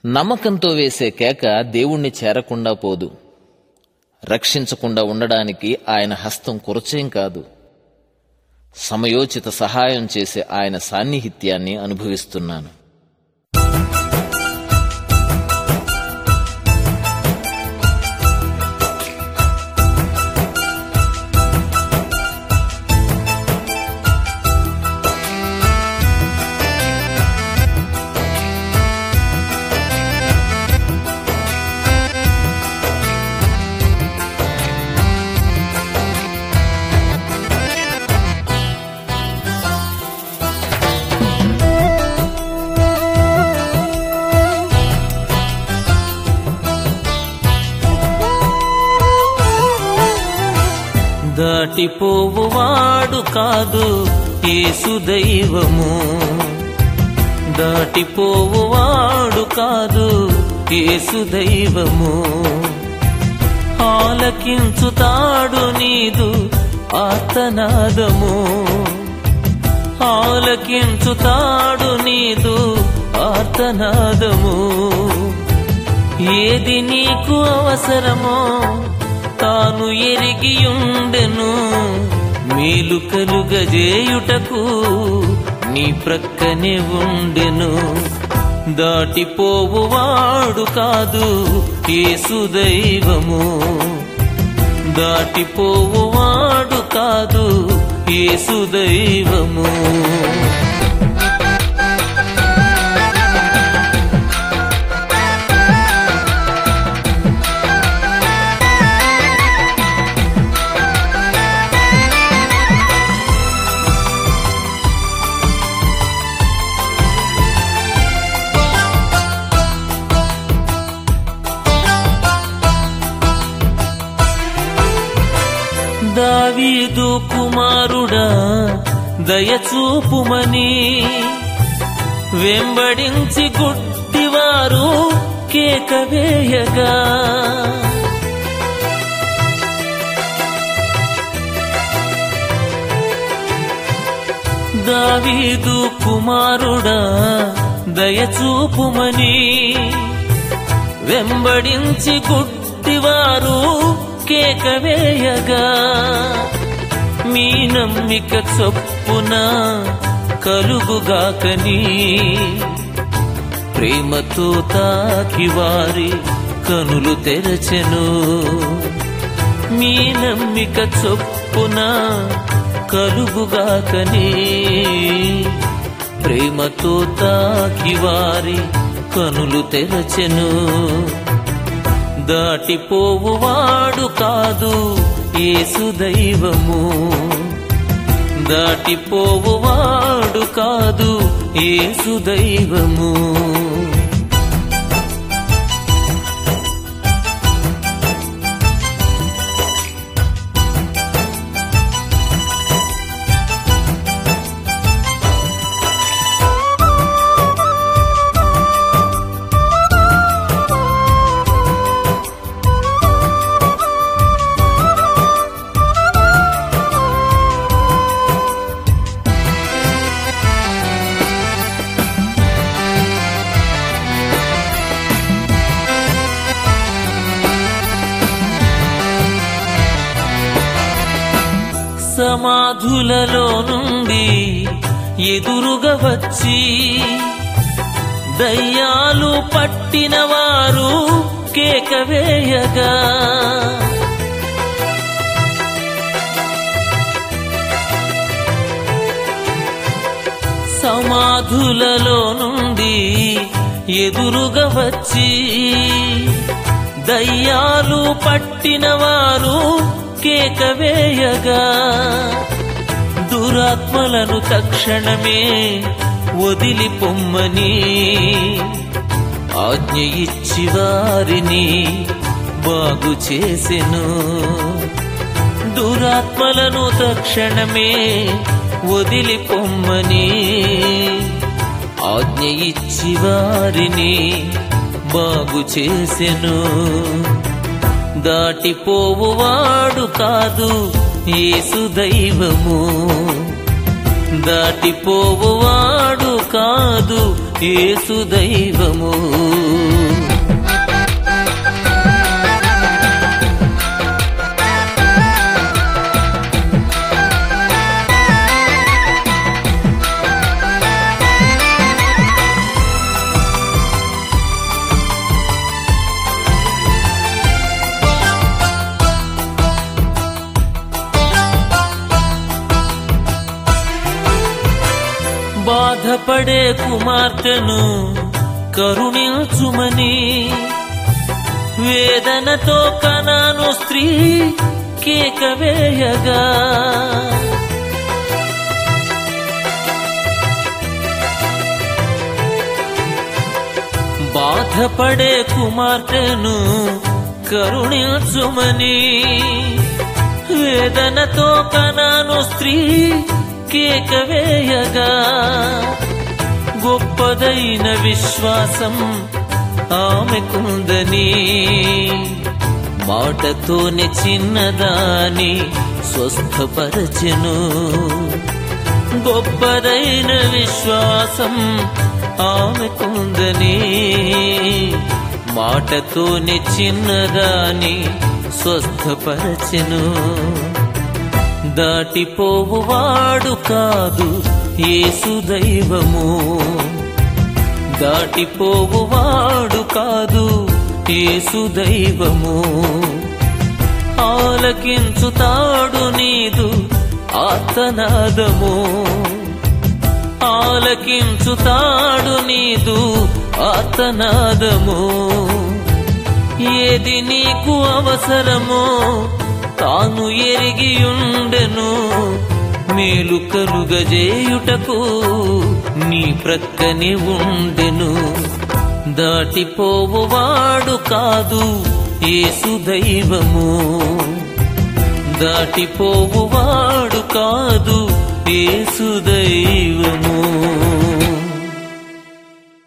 నమ్మకంతో వేసే కేక దేవుణ్ణి చేరకుండా పోదు. రక్షించకుండా ఉండడానికి ఆయన హస్తం కురచేం కాదు. సమయోచిత సహాయం చేసే ఆయన సాన్నిహిత్యాన్ని అనుభవిస్తున్నాను. దాటిపోవువాడు కాదు యేసు దైవము, దాటిపోవువాడు కాదు యేసు దైవము. ఆలకించుతాడు నీదు ఆర్తనాదము, ఆలకించుతాడు నీదు ఆర్తనాదము. ఏది నీకు అవసరమో తాను ఎరిగియుండెను, మేలు కలుగజేయుటకు నీ ప్రక్కనే ఉండెను. దాటిపోవువాడు కాదు యేసు దైవము, దాటిపోవువాడు కాదు యేసు దైవము. దావీదు కుమారుడా దయచూపుమని వెంబడించి గుడ్డివారు కేక వేయగా, దావీదు కుమారుడా దయచూపుమని వెంబడించి గుడ్డివారు కేక వేయగా, మీ నమ్మిక చొప్పున కలుగుగాకని ప్రేమతో తాకి వారి కనులు తెరచెను. మీ నమ్మిక చొప్పున కలుగుగాకని ప్రేమతో తాకి వారి కనులు తెరచెను. దాటిపోవువాడు కాదు యేసు దైవము, దాటిపోవువాడు కాదు యేసు దైవము. సమాధులలో నుండి ఎదురుగా వచ్చి దయ్యాలు పట్టిన వారు కేక వేయగా, సమాధులలో నుండి ఎదురుగా వచ్చి దయ్యాలు పట్టిన వారు కేక వేయగా, దురాత్మలను తక్షణమే వదిలిపొమ్మని ఆజ్ఞ ఇచ్చి వారిని బాగు చేసెను. దురాత్మలను తక్షణమే వదిలిపొమ్మని ఆజ్ఞ ఇచ్చి వారిని బాగు చేసెను. దాటిపోవువాడు కాదు యేసు దైవము, దాటిపోవువాడు కాదు యేసు దైవము. బాధపడే కుమార్తెను కరుణించుమని వేదనతో కనాను స్త్రీ కేక వేయగా బాధపడే కుమార్తెను కరుణించుమని వేదనతో కనాను స్త్రీ కేక వేయగా గొప్పదైన విశ్వాసం ఆమెకుందని మాటతోనే చిన్నదాని స్వస్థపరచెను. గొప్పదైన విశ్వాసం ఆమెకుందని మాటతోనే చిన్నదాని స్వస్థపరచెను. దాటిపోవువాడు కాదు యేసు దైవము, దాటిపోవువాడు కాదు యేసు దైవము. ఆలకించుతాడు నీదు ఆర్తనాదము, ఆలకించుతాడు నీదు ఆర్తనాదము. ఏది నీకు అవసరమో తాను ఎరిగియుండెను, మేలు కలుగజేయుటకు నీ ప్రక్కనే ఉండెను. దాటిపోవువాడు కాదు యేసు దైవము, దాటిపోవువాడు కాదు యేసు దైవము.